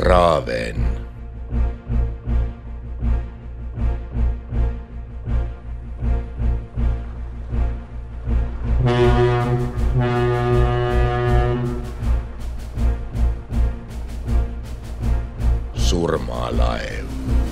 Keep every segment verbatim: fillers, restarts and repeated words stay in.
Traaven. Surmalaev.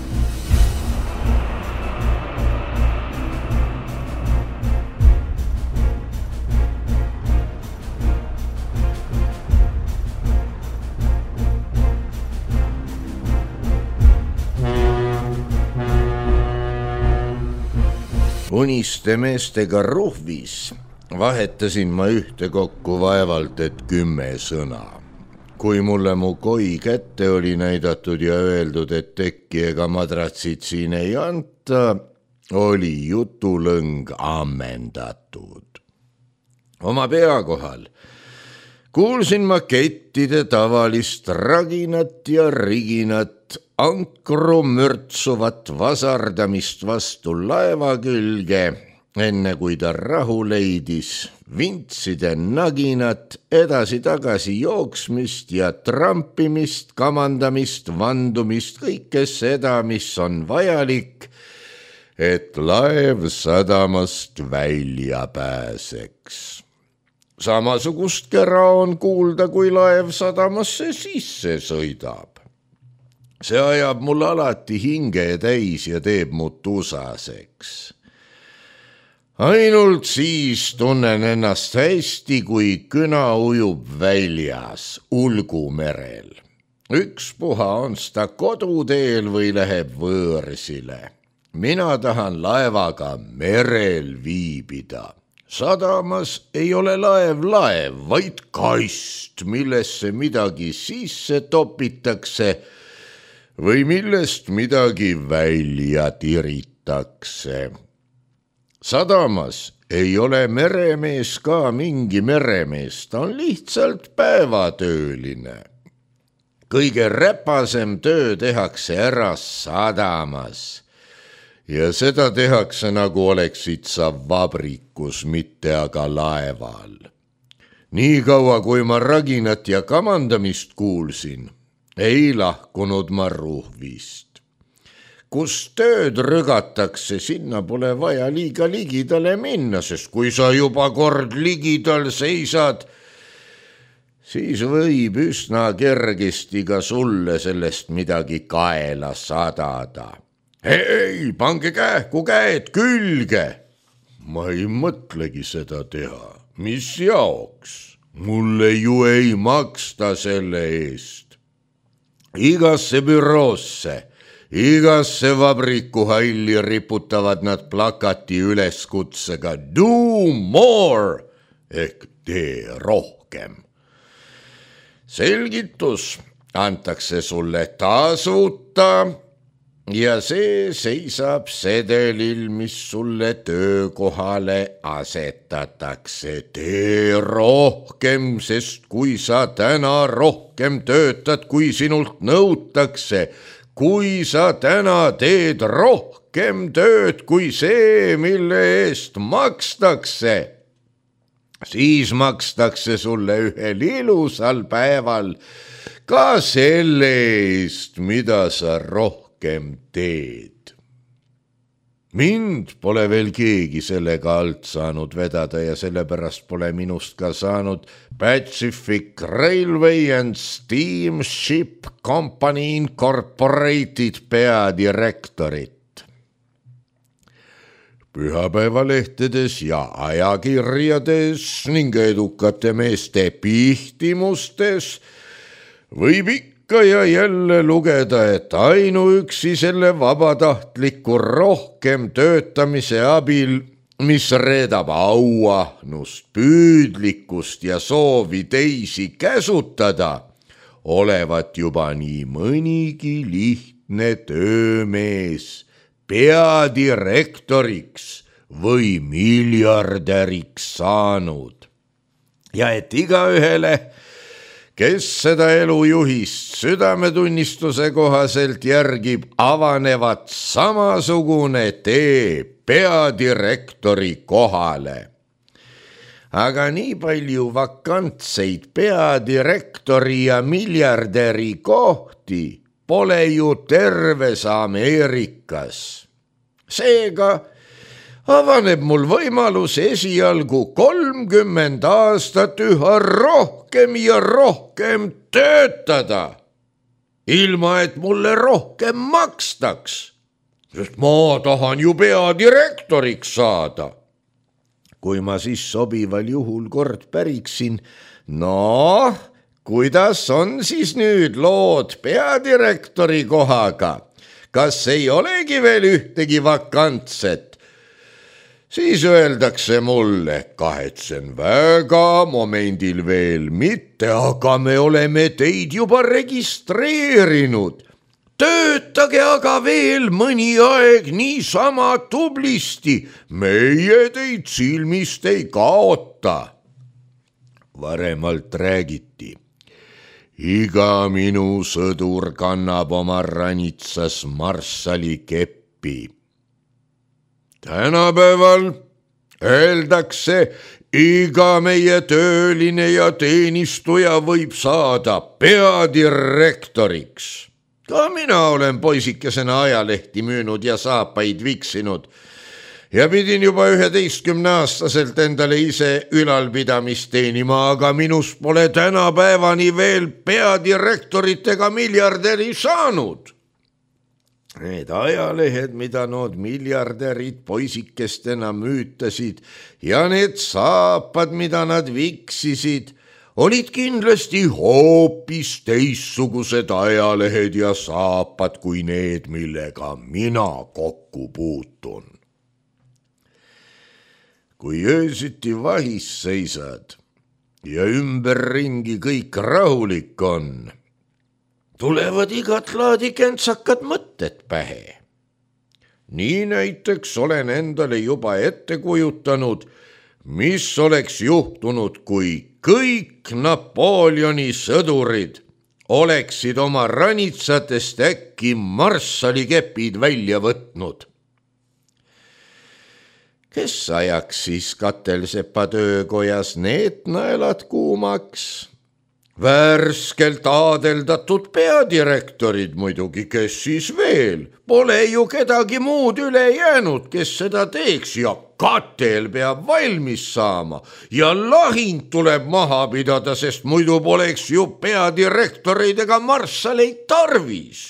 Uniste meestega ruhvis vahetasin ma ühtekokku vaevalt, et kümme sõna. Kui mulle mu koi kätte oli näidatud ja öeldud, et tekki ega madratsid siin ei anta, oli jutulõng ammendatud. Oma pea kohal kuulsin ma kettide tavalist raginat ja riginat, ankru mürtsuvat vasardamist vastu laeva külge, enne kui ta rahu leidis, vintside naginat, edasi-tagasi jooksmist ja trampimist, kamandamist, vandumist, kõike seda, mis on vajalik, et laev sadamast välja pääseks. Samasugust kera on kuulda, kui laev sadamasse sisse sõidab. See ajab mul alati hinge täis ja teeb mu tusaseks. Ainult siis tunnen ennast hästi, kui kõna ujub väljas ulgumerel. Ükspuha on sta koduteel või läheb võõrsile. Mina tahan laevaga merel viibida. Sadamas ei ole laev laev, vaid kast, millesse midagi sisse topitakse või millest midagi välja tiritakse. Sadamas ei ole meremees ka mingi meremees, ta on lihtsalt päevatööline. Kõige räpasem töö tehakse ära sadamas ja seda tehakse nagu oleksid sa vabrikus, mitte aga laeval. Nii kaua, kui ma raginat ja kamandamist kuulsin, ei lahkunud ma ruhvist. Kus tööd rügatakse, sinna pole vaja liiga ligidale minna, sest kui sa juba kord ligidal seisad, siis võib üsna kergesti ka sulle sellest midagi kaela sadada. Ei, pange kähku käed külge. Ma ei mõtlegi seda teha. Mis jaoks? Mulle ju ei maksta selle eest. Igasse büroosse, igasse vabrikuhalli riputavad nad plakati üleskutsega do more ehk tee rohkem. Selgitus antakse sulle tasuta ja see seisab sedelil, mis sulle töökohale asetatakse. Tee rohkem, sest kui sa täna rohkem töötad, kui sinult nõutakse, kui sa täna teed rohkem tööd kui see, mille eest makstakse, siis makstakse sulle ühel ilusal päeval ka selle eest, mida sa rohkem teed. Mind pole veel keegi sellega alt saanud vedada ja sellepärast pole minust ka saanud Pacific Railway and Steamship Company Incorporated peadirektorit. Pühapäevalehtedes ja ajakirjades ning edukate meeste pihtimustes võib ikka ja jälle lugeda, et ainuüksi selle vabatahtliku rohkem töötamise abil, mis reedab auahnust, püüdlikkust ja soovi teisi käsutada, olevat juba nii mõnigi lihtne töömees peadirektoriks või miljardäriks saanud. Ja et igaühele, kes seda elujuhist südametunnistuse kohaselt järgib, avanevat samasugune tee peadirektori kohale. aga nii palju vakantseid peadirektori ja miljardäri kohti pole ju terves Ameerikas. Seega avaneb mul võimalus esialgu kolmkümmend aastat üha rohkem ja rohkem töötada, ilma et mulle rohkem makstaks, sest ma tahan ju peadirektoriks saada. Kui ma siis sobival juhul kord päriksin, noh, kuidas on siis nüüd lood peadirektori kohaga? Kas ei olegi veel ühtegi vakantset? Siis öeldakse mulle, kahetsen väga, momendil veel mitte, aga me oleme teid juba registreerinud. Töötage aga veel mõni aeg niisama tublisti, meie teid silmist ei kaota. Varemalt räägiti, iga minu sõdur kannab oma ranitsas marssali keppi. Tänapäeval öeldakse, iga meie tööline ja teenistuja võib saada peadirektoriks. Ka mina olen poisikesena ajalehti müünud ja saapaid viksinud ja pidin juba üheteistkümne aastaselt endale ise ülalpidamist teenima, aga minust pole tänapäevani veel peadirektorit ega miljardäri saanud. Need ajalehed, mida nood miljardärid poisikestena müütasid ja need saapad, mida nad viksisid, olid kindlasti hoopis teissugused ajalehed ja saapad kui need, millega mina kokku puutun. Kui öösiti vahis seisad ja ümberringi kõik rahulik on, tulevad igat laadi kentsakad mõtted pähe. Nii näiteks olen endale juba ette kujutanud, mis oleks juhtunud, kui kõik Napoleoni sõdurid oleksid oma ranitsatest äkki marssalikepid välja võtnud. Kes ajaks siis Katelsepa töökojas need naelad kuumaks? Värskelt aadeldatud peadirektorid muidugi, kes siis veel? Pole ju kedagi muud üle jäänud, kes seda teeks ja katel peab valmis saama ja lahing tuleb maha pidada, sest muidu poleks ju peadirektoreid ega marssaleid tarvis.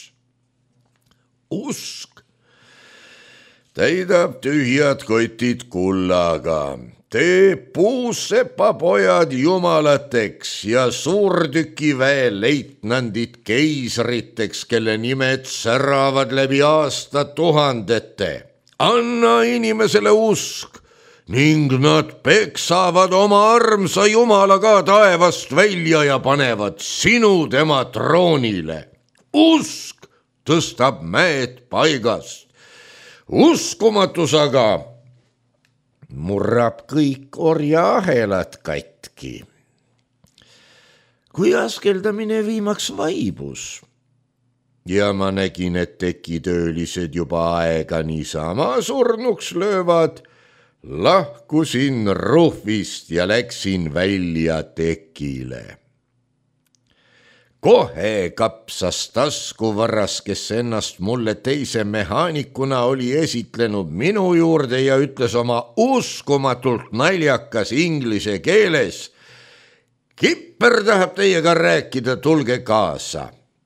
Usk täidab tühjad kotid kullaga. Teeb puussepapojad jumalateks ja suurtükiväe leitnandid keisriteks, kelle nimed säravad läbi aastatuhandete. Anna inimesele usk ning nad peksavad oma armsa jumala ka taevast välja ja panevad sinu tema troonile. Usk tõstab mäed paigast. Uskumatus aga murrab kõik orjaahelad katki. Kui askeldamine viimaks vaibus ja ma nägin, et tekitöölised juba aega niisama surnuks löövad, lahkusin ruhvist ja läksin välja tekile. Kohe kapsas taskuvarras, kes ennast mulle teise mehaanikuna oli esitlenud minu juurde ja ütles oma uskumatult naljakas inglise keeles: Kipper tahab teiega rääkida, tulge kaasa.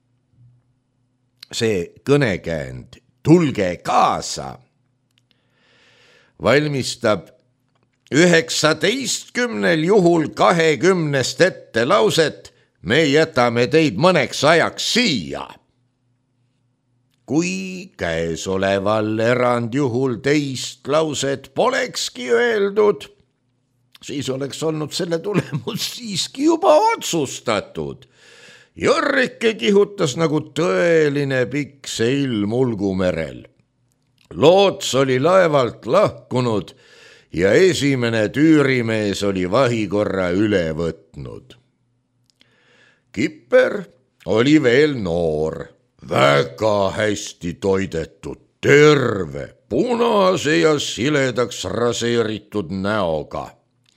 See kõnekäänd, tulge kaasa, valmistab üheksateistkümnel juhul kahekümnest ette lauset: me jätame teid mõneks ajaks siia. Kui käesoleval erandjuhul teist lauset polekski öeldud, siis oleks olnud selle tulemus siiski juba otsustatud. Jörrike kihutas nagu tõeline pikk seil Mulgumerel. Loots oli laevalt lahkunud ja esimene tüürimees oli vahikorra üle võtnud. Kipper oli veel noor, väga hästi toidetud, terve, punase ja siledaks raseeritud näoga.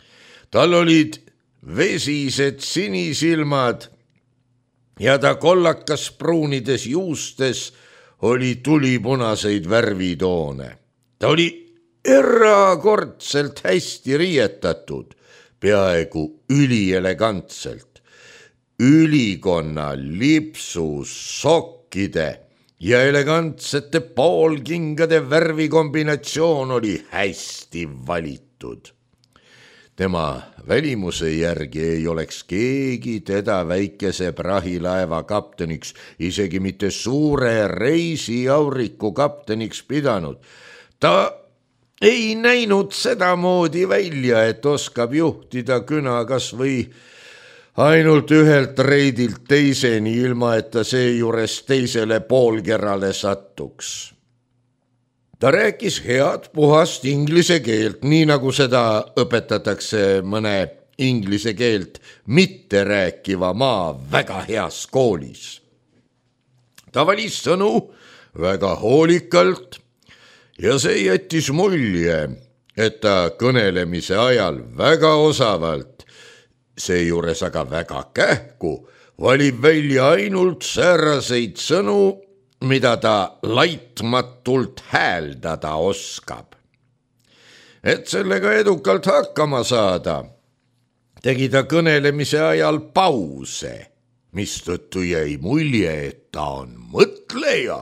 tal olid vesised sinisilmad ja ta kollakas pruunides juustes oli tulipunaseid värvitoone. Ta oli erakordselt hästi riietatud, peaaegu ülielegantselt. Ülikonna, lipsu, sokkide ja elegantsete poolkingade värvikombinatsioon oli hästi valitud. Tema välimuse järgi ei oleks keegi teda väikese prahilaeva kapteniks, isegi mitte suure reisiauriku kapteniks pidanud. Ta ei näinud sedamoodi välja, et oskab juhtida küna kas või ainult ühelt reidilt teiseni, ilma et ta seejuures teisele poolkerale sattuks. Ta rääkis head puhast inglise keelt, nii nagu seda õpetatakse mõne inglise keelt mitte rääkiva maa väga heas koolis. Ta valis sõnu väga hoolikalt ja see jättis mulje, et ta kõnelemise ajal väga osavalt, seejuures aga väga kähku, valib välja ainult sääraseid sõnu, mida ta laitmatult hääldada oskab. Et sellega edukalt hakkama saada, tegi ta kõnelemise ajal pause, mistõttu jäi mulje, et ta on mõtleja.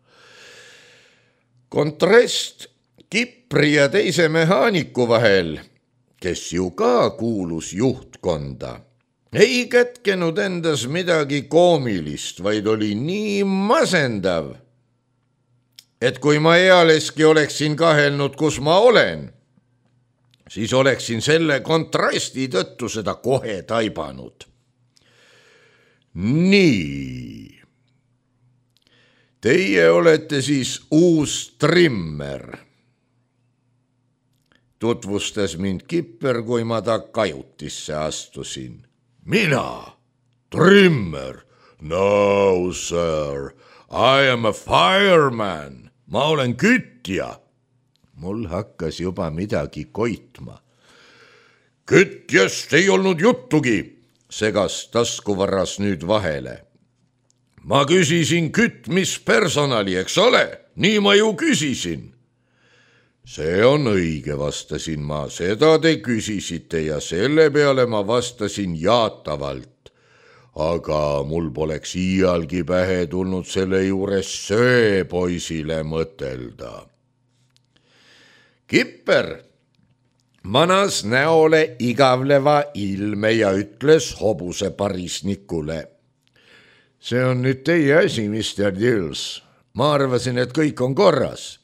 Kontrast Kipri ja teise mehaaniku vahel, kes ju ka kuulus juhtkonda, ei kätkenud endas midagi koomilist, vaid oli nii masendav, et kui ma ealeski oleksin kahelnud, kus ma olen, siis oleksin selle kontrasti tõttu seda kohe taibanud. Nii, teie olete siis uus trimmer, tutvustas mind Kipper, kui ma ta kajutisse astusin. Mina, trimmer? No, sir, I am a fireman. Ma olen kütja. Mul hakkas juba midagi koitma. Kütjast ei olnud juttugi, segas taskuvarras nüüd vahele. Ma küsisin kütmispersonali, eks ole? Nii ma ju küsisin. See on õige, vastasin ma, seda te küsisite ja selle peale ma vastasin jaatavalt. Aga mul poleks iialgi pähe tulnud selle juures sööpoisile mõtelda. Kipper manas näole igavleva ilme ja ütles hobuse parisnikule. See on nüüd teie asi, mister Dills. Ma arvasin, et kõik on korras.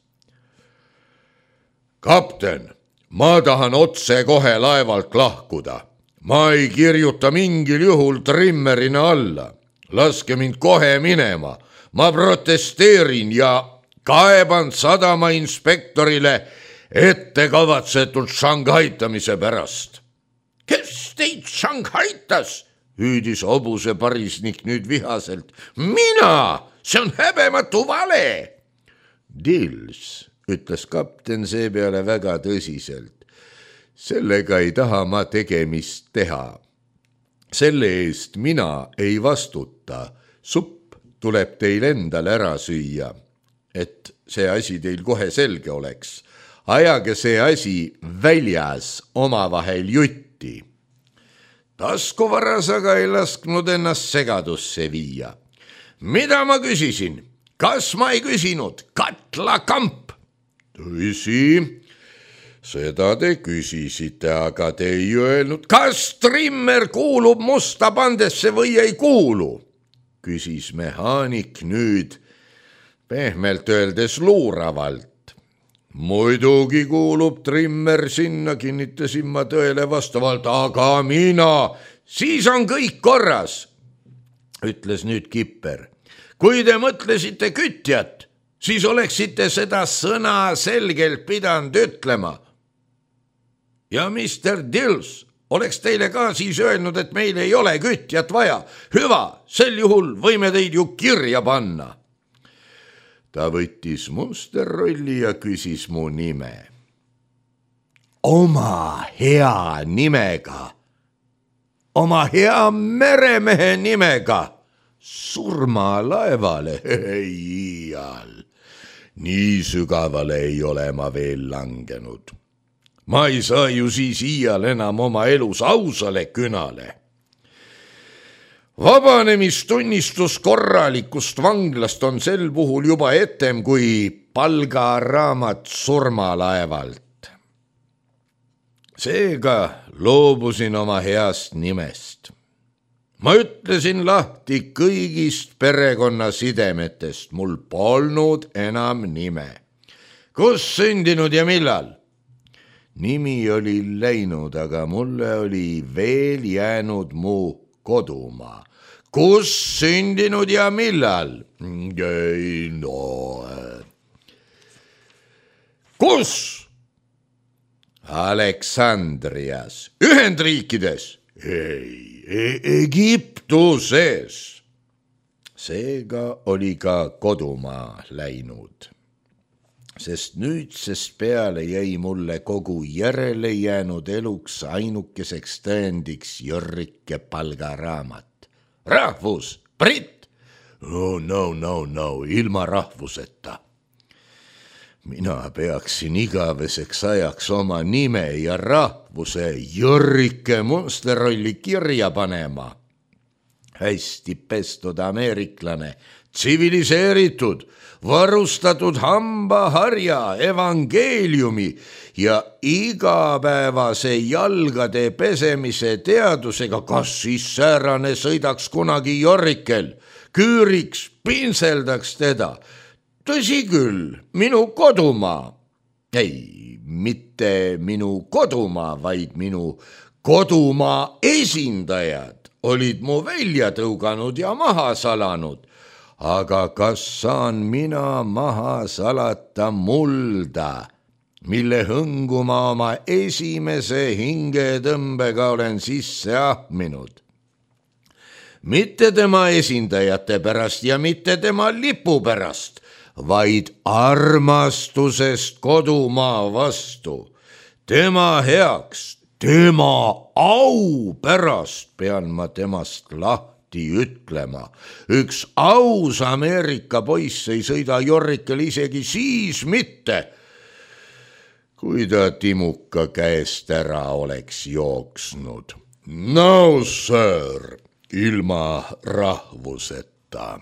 Kapten, ma tahan otse kohe laevalt lahkuda. Ma ei kirjuta mingil juhul trimmerina alla. Laske mind kohe minema. Ma protesteerin ja kaeban sadama inspektorile ettekavatsetult šanghaitamise pärast. Kes teid šanghaitas? Hüüdis hobuse parisnik nüüd vihaselt. Mina! See on häbematu vale! Dills, ütles kapten seepeale väga tõsiselt. Sellega ei taha ma tegemist teha. Selle eest mina ei vastuta. Supp tuleb teil endal ära süüa, et see asi teil kohe selge oleks. Ajage see asi väljas omavahel jutti. Taskuvarras aga ei lasknud ennast segadusse viia. Mida ma küsisin? Kas ma ei küsinud? Katlakamp! Tõsi, seda te küsisite, aga te ei öelnud, kas trimmer kuulub musta pandesse või ei kuulu, küsis mehaanik nüüd pehmelt öeldes luuravalt. Muidugi kuulub trimmer sinna, kinnitasin ma tõele vastavalt, aga mina, siis on kõik korras, ütles nüüd Kipper. Kui te mõtlesite kütjat, siis oleksite seda sõna selgelt pidanud ütlema. Ja mister Dills oleks teile ka siis öelnud, et meil ei ole kütjat vaja. Hüva, sel juhul võime teid ju kirja panna. Ta võttis musterrolli ja küsis mu nime. oma hea nimega, oma hea meremehe nimega surmalaevale iial. Nii sügavale ei ole ma veel langenud. Ma ei saa ju siis iial enam oma elus ausale künale. Vabanemistunnistus korralikust vanglast on sel puhul juba etem kui palgaraamat surmalaevalt. Seega loobusin oma heast nimest. Ma ütlesin lahti kõigist perekonnasidemetest, mul polnud enam nime. Kus sündinud ja millal? Nimi oli läinud, aga mulle oli veel jäänud mu kodumaa. Kus sündinud ja millal? Ei, no. Kus? Aleksandrias, Ühendriikides? Ei. Egiptuses. Seega oli ka kodumaa läinud, sest nüüdsest peale jäi mulle kogu järele jäänud eluks ainukeseks tõendiks Jörrike palgaraamat. Rahvus, britt? No, no, no, no, ilma rahvuseta. Mina peaksin igaveseks ajaks oma nime ja rahvuse Jörrike Munsterolli kirja panema. Hästi pestud ameeriklane, tsiviliseeritud, varustatud hambaharja, evangeeliumi ja igapäevase jalgade pesemise teadusega, kas siis säärane sõidaks kunagi Jörrikel, küüriks, pinseldaks teda. Tõsi küll, minu kodumaa, ei, mitte minu kodumaa, vaid minu kodumaa esindajad olid mu välja tõuganud ja maha salanud, aga kas saan mina maha salata mulda, mille hõngu ma oma esimese hingetõmbega olen sisse ahminud? Mitte tema esindajate pärast ja mitte tema lipu pärast, vaid armastusest kodumaa vastu. Tema heaks, tema au pärast pean ma temast lahti ütlema. Üks aus Ameerika poiss ei sõida Jörrikel isegi siis mitte, kui ta timuka käest ära oleks jooksnud. No sir, ilma rahvuseta.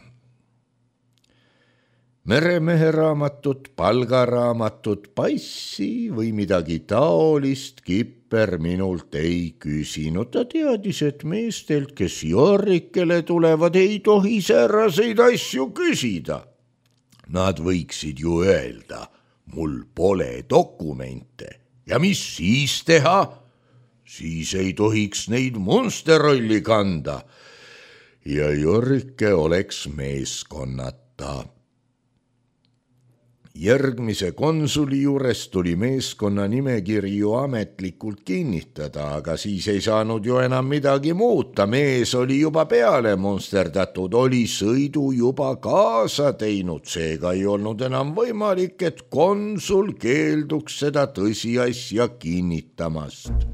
Meremehe raamatut, palgaraamatut, passi või midagi taolist Kipper minult ei küsinud. Ta teadis, et meestelt, kes Jörrikele tulevad, ei tohi sääraseid asju küsida. Nad võiksid ju öelda, mul pole dokumente ja mis siis teha? Siis ei tohiks neid Munsterolli kanda ja Jörrike oleks meeskonnata. Järgmise konsuli juures tuli meeskonna nimekirju ametlikult kinnitada, aga siis ei saanud ju enam midagi muuta. Mees oli juba peale munsterdatud, oli sõidu juba kaasa teinud, seega ei olnud enam võimalik, et konsul keelduks seda tõsiasja kinnitamast.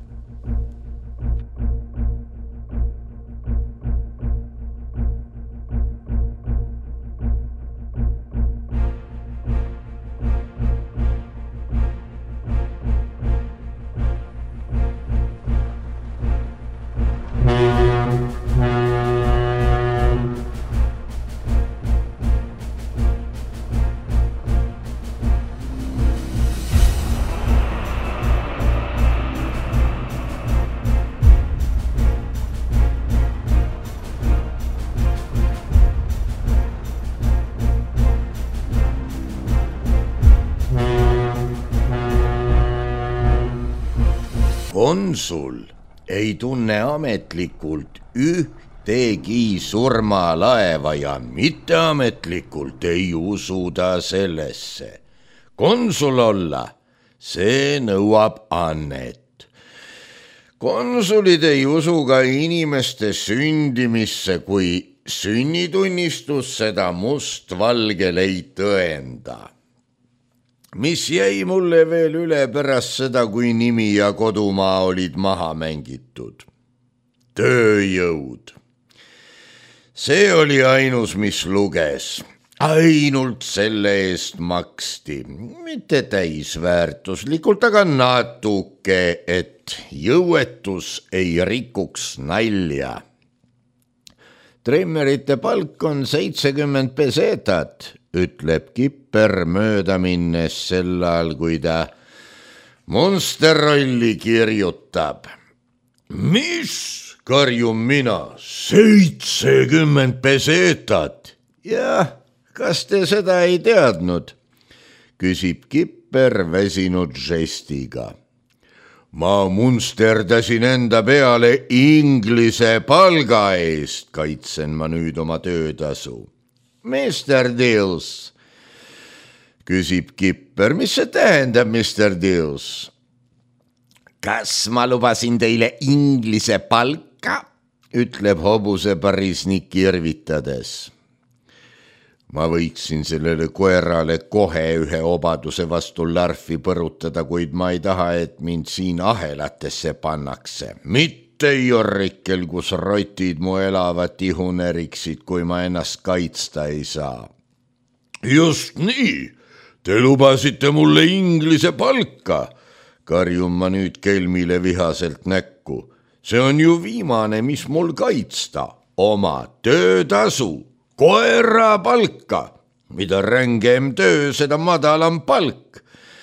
Konsul ei tunne ametlikult ühtegi surmalaeva ja mitteametlikult ei usu ta sellesse. Konsul olla, see nõuab annet. Konsulid ei usu ka inimeste sündimisse, kui sünnitunnistus seda mustvalgel ei tõenda. mis jäi mulle veel üle pärast seda, kui nimi ja kodumaa olid maha mängitud. Tööjõud. See oli ainus, mis luges. Ainult selle eest maksti, mitte täisväärtuslikult, aga natuke, et jõuetus ei rikuks nalja. Trimmerite palk on seitsekümmend pesetat, ütleb Kipper mööda minnes sel ajal, kui ta Monsterrolli kirjutab. Mis? Karjun mina, seitsekümmend pesetat. Jah, kas te seda ei teadnud? Küsib Kipper väsinud žestiga. Ma munsterdasin enda peale inglise palga eest, kaitsen ma nüüd oma töötasu. mister Dills, küsib Kipper, mis see tähendab, mister Dills? Kas ma lubasin teile inglise palka, ütleb hobuse parisnik irvitades. Ma võiksin sellele koerale kohe ühe obaduse vastu larfi põrutada, kuid ma ei taha, et mind siin ahelatesse pannakse. Mitte jorrikel, kus rotid mu elavat ihu näriksid, kui ma ennast kaitsta ei saa. Just nii, te lubasite mulle inglise palka, karjun ma nüüd kelmile vihaselt näkku. See on ju viimane, mis mul kaitsta, oma töötasu. Koera palka, mida rängem töö, seda madalam palk.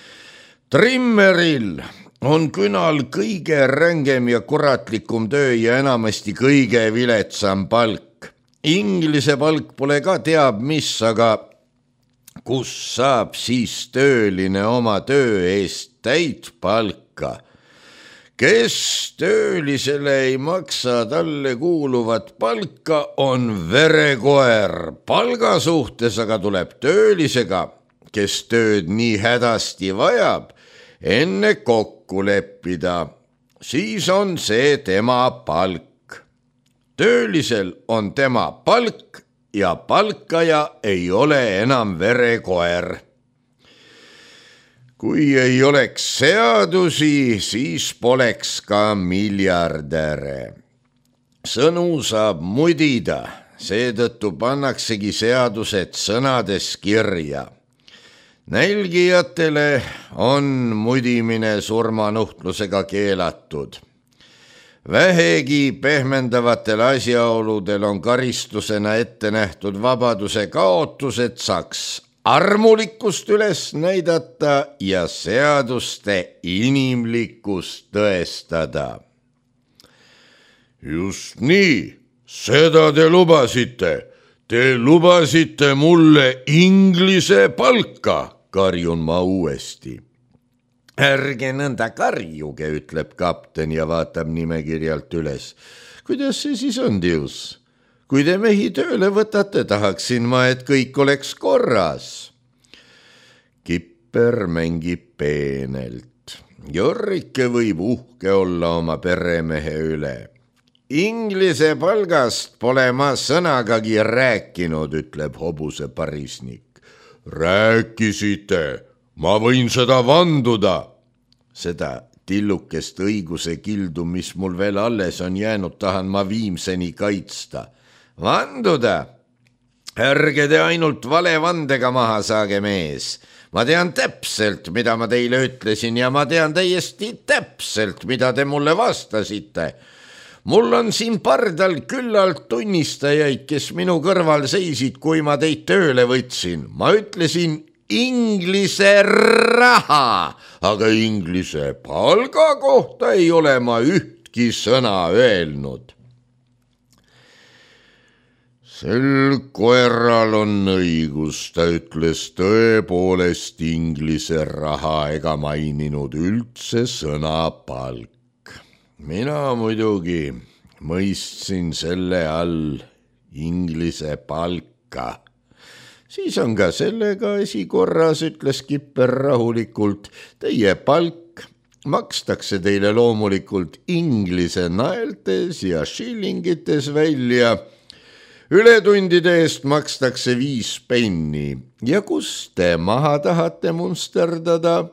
Trimmeril on künal kõige rängem ja kuratlikum töö ja enamasti kõige viletsam palk. Inglise palk pole ka teab mis, aga kus saab siis tööline oma töö eest täit palka? Kes töölisele ei maksa talle kuuluvat palka, on verekoer. Palga suhtes aga tuleb töölisega, kes tööd nii hädasti vajab, enne kokku leppida. Siis on see tema palk. Töölisel on tema palk ja palkaja ei ole enam verekoer. Kui ei oleks seadusi, siis poleks ka miljardäre. Sõnu saab mudida, seetõttu pannaksegi seadused sõnades kirja. Nälgijatele on mudimine surmanuhtlusega keelatud. Vähegi pehmendavatel asjaoludel on karistusena ette nähtud vabaduse kaotus, et saaks armulikkust üles näidata ja seaduste inimlikkust tõestada. Just nii, seda te lubasite. Te lubasite mulle inglise palka, karjun ma uuesti. Ärge nõnda karjuge, ütleb kapten ja vaatab nimekirjalt üles. Kuidas see siis on, Dills? Kui te mehi tööle võtate, tahaksin ma, et kõik oleks korras. Kipper mängib peenelt. Jorrike võib uhke olla oma peremehe üle. Inglise palgast pole ma sõnagagi rääkinud, ütleb hobuse parisnik. Rääkisite, ma võin seda vanduda. Seda tillukest õiguse kildu, mis mul veel alles on jäänud, tahan ma viimseni kaitsta. Vanduda? Ärge te ainult vale vandega maha saage, mees. Ma tean täpselt, mida ma teile ütlesin ja ma tean täiesti täpselt, mida te mulle vastasite. Mul on siin pardal küllalt tunnistajaid, kes minu kõrval seisid, kui ma teid tööle võtsin. Ma ütlesin inglise raha, aga inglise palga kohta ei ole ma ühtki sõna öelnud. Sel koeral on õigus, ta ütles tõepoolest inglise raha ega maininud üldse sõna palk. Mina muidugi mõistsin selle all inglise palka. Siis on ka sellega asi korras, ütles Kipper rahulikult. Teie palk makstakse teile loomulikult inglise naeltes ja shillingites välja. ületundide eest makstakse viis penni. Ja kus te maha tahate munsterdada?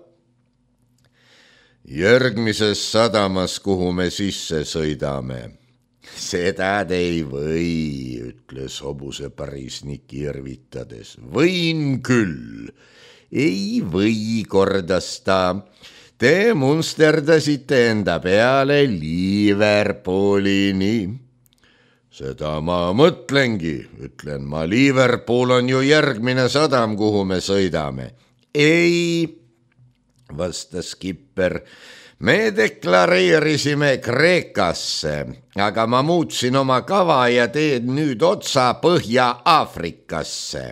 Järgmises sadamas, kuhu me sisse sõidame. Seda te ei või, ütles hobuseparisnik irvitades. Võin küll. Ei või, kordas ta. Te munsterdasite enda peale Liverpoolini. Seda ma mõtlengi, ütlen ma. Liverpool on ju järgmine sadam, kuhu me sõidame. Ei, vastas Kipper. Me deklareerisime Kreekasse, aga ma muutsin oma kava ja teen nüüd otsa Põhja-Aafrikasse.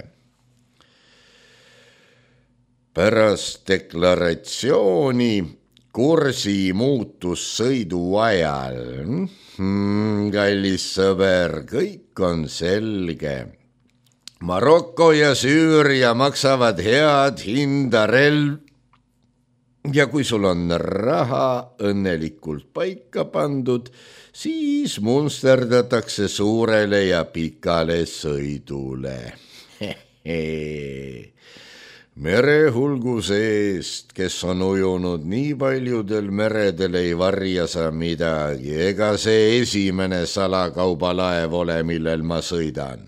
Pärast deklaratsiooni kursi muutus sõidu ajal. Hmm, kallis sõber, kõik on selge. Maroko ja Süüria maksavad head hinda relv. Ja kui sul on raha õnnelikult paika pandud, siis munsterdatakse suurele ja pikale sõidule. Merehulguse eest, kes on ujunud nii paljudel meredel, ei varja sa midagi, ega see esimene salakaubalaev ole, millel ma sõidan.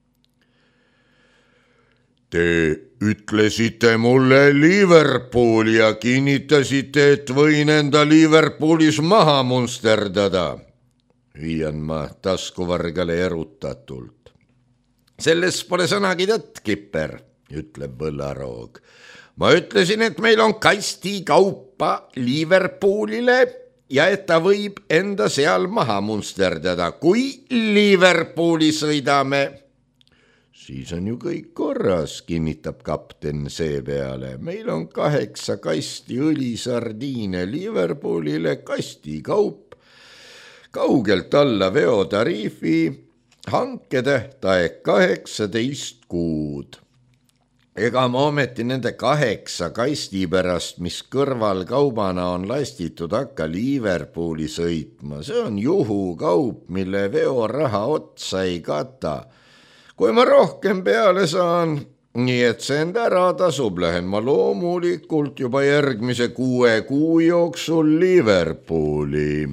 Te ütlesite mulle Liverpool ja kinnitasite, et võin enda Liverpoolis maha munsterdada. Hüüan ma taskuvargale erutatult. Selles pole sõnagi tõtt, Kipper, ütleb Võllaroog. Ma ütlesin, et meil on kasti kaupa Liverpoolile ja et ta võib enda seal maha munsterdada, kui Liverpooli sõidame. Siis on ju kõik korras, kinnitab kapten seepeale. Meil on kaheksa kasti õlisardiine Liverpoolile, kasti kaup, kaugelt alla veotariifi, hanketähtaeg kaheksateist kuud. Ega ma ometi nende kaheksa kasti pärast, mis kõrval kaubana on lastitud, hakka Liverpooli sõitma. See on juhukaup, mille veoraha otsa ei kata. Kui ma rohkem peale saan, nii et see end ära tasub, lähen ma loomulikult juba järgmise kuue kuu jooksul Liverpooli.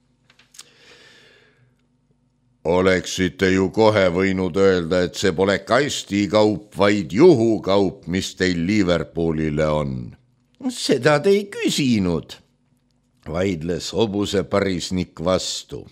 Oleksite ju kohe võinud öelda, et see pole kastikaup, vaid juhukaup, mis teil Liverpoolile on. Seda te ei küsinud, vaidles hobuseparisnik vastu.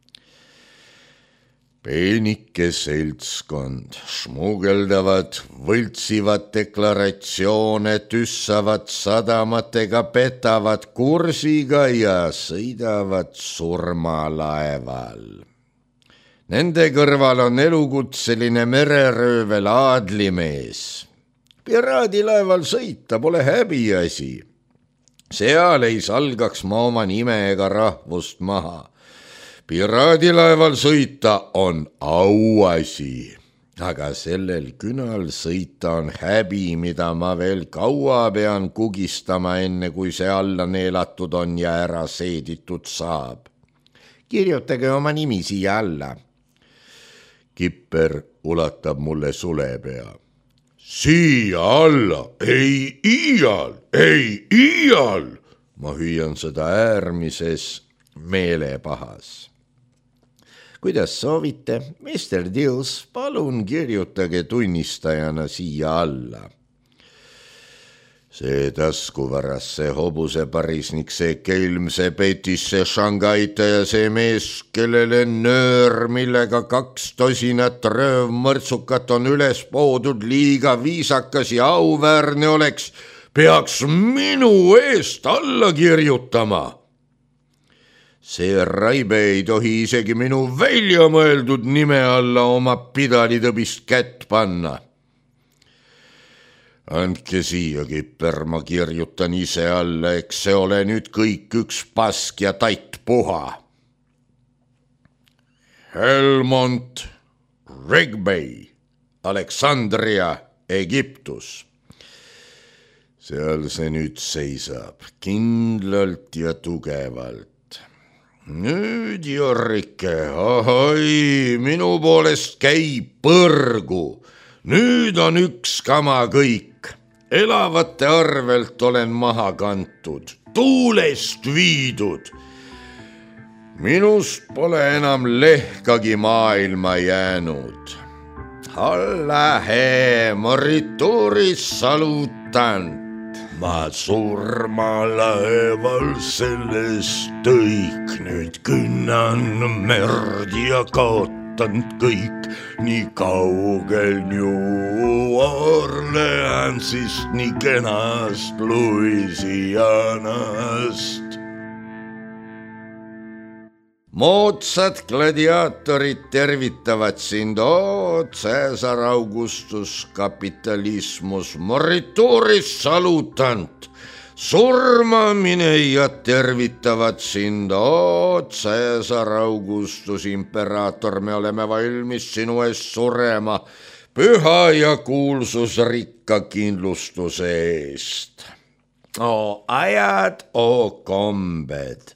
Peenike seltskond, smugeldavad, võltsivad deklaratsioone, tüssavad sadamatega, petavad kursiga ja sõidavad surmalaeval. Nende kõrval on elukutseline mereröövel aadlimees. Piraadilaeval sõita pole häbiasi. Seal ei salgaks ma oma nime ega rahvust maha. Piraadilaeval sõita on auasi, aga sellel künal sõita on häbi, mida ma veel kaua pean kugistama, enne kui see alla neelatud on ja ära seeditud saab. Kirjutage oma nimi siia alla. Kipper ulatab mulle sulepea. Siia alla, ei iial, ei iial. Ma hüüan seda äärmises meelepahas. Kuidas soovite, mister Dills, palun kirjutage tunnistajana siia alla. See taskuvaras, see hobuseparisnik, see kelm, see petis, see Shangaita ja see mees, kellele nöör, millega kaks tosinat röövmõrtsukat on üles poodud, liiga viisakas ja auväärne oleks, peaks minu eest alla kirjutama. See raibe ei tohi isegi minu välja mõeldud nime alla oma pidalitõbist kätt panna. Andke siia, Kipper, ma kirjutan ise alla, eks see ole nüüd kõik üks pask ja tatt puha. Helmont Regbay, Aleksandria, Egiptus. Seal see nüüd seisab, kindlalt ja tugevalt. nüüd Jorrike, ahoi, minu poolest käib põrgu. Nüüd on üks kama kõik. Elavate arvelt olen maha kantud, tuulest viidud. Minust pole enam lehkagi maailma jäänud. Allahe morituuris salutant. Ma surma laeval sellest tõik, nüüd künnan merd ja kaotanud kõik. Nii kaugel New Orleansist, nii kenast Louisianast. Moodsad gladiaatorid tervitavad sind, oo, Caesar Augustus kapitalismus, morituuris salutant. Surmaminejad tervitavad sind, oo, Caesar Augustus imperaator, me oleme valmis sinu eest surema püha ja kuulsusrikka kindlustuse eest. oo ajad, oo kombed.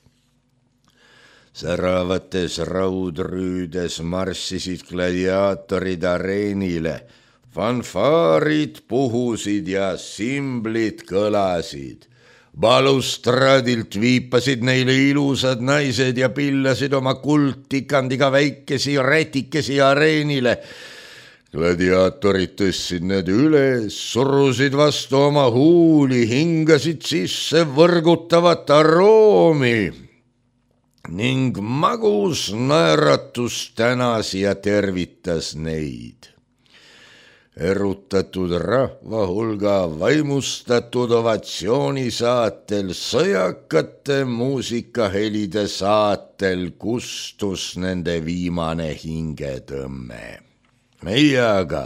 Säravates raudrüüdes marssisid gladiaatorid areenile, fanfaarid puhusid ja simblid kõlasid. Balustradilt viipasid neile ilusad naised ja pillasid oma kuldtikandiga väikesi rätikesi areenile. Gladiaatorid tõstsid need üles, surusid vastu oma huuli, hingasid sisse võrgutavat aroomi. Ning magus naeratus tänas ja tervitas neid. Erutatud rahva hulga vaimustatud ovatsiooni saatel, sõjakate muusikahelide saatel kustus nende viimane hingetõmme. Meie aga,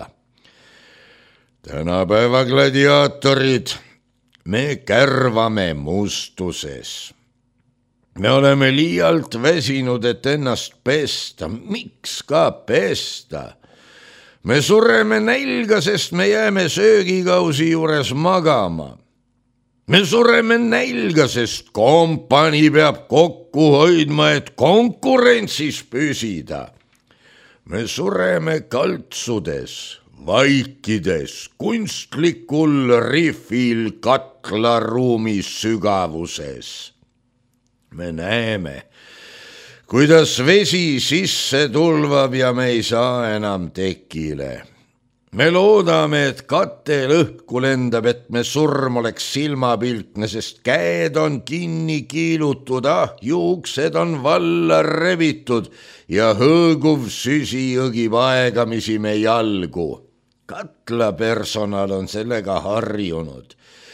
tänapäeva gladiaatorid, me kärvame mustuses. Me oleme liialt väsinud, et ennast pesta. Miks ka pesta? Me sureme nälga, sest me jääme söögikausi juures magama. Me sureme nälga, sest kompanii peab kokku hoidma, et konkurentsis püsida. Me sureme kaltsudes, vaikides, kunstlikul rifil katlaruumi sügavuses. Me näeme, kuidas vesi sisse tulvab ja me ei saa enam tekile. Me loodame, et katel õhku lendab, et me surm oleks silmapilkne, sest käed on kinni kiilutud, ah, juuksed on valla rebitud ja hõõguv süsi õgib aegamisi me jalgu. Katla personal on sellega harjunud.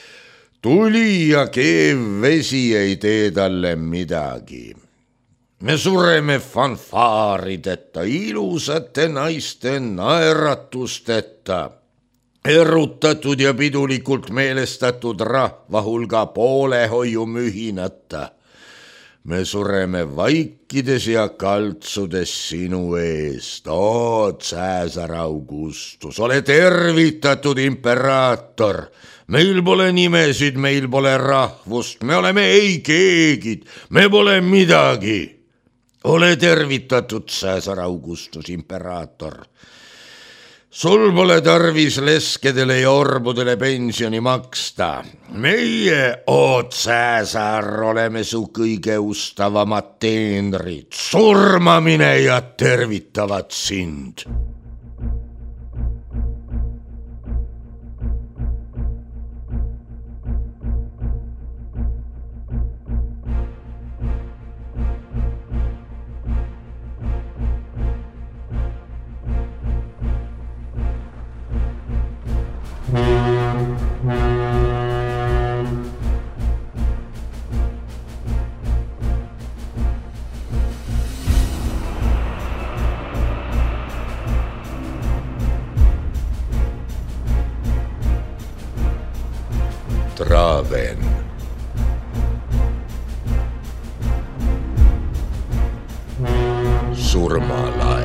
Tuli ja keev vesi ei tee talle midagi. Me sureme fanfaarideta, ilusate naiste naeratusteta, erutatud ja pidulikult meelestatud rahva hulga poolehoiu mühinata. Me sureme vaikides ja kaltsudes sinu eest, oo Caesar Augustus, ole tervitatud imperaator. Meil pole nimesid, meil pole rahvust, me oleme ei keegid, me pole midagi. Ole tervitatud, Caesar Augustus imperaator. Sul pole tarvis leskedele ja orbudele pensioni maksta. Meie, oo Caesar, oleme su kõige ustavamad teenrid. Surmaminejad tervitavad sind. Traven. Surmalaev.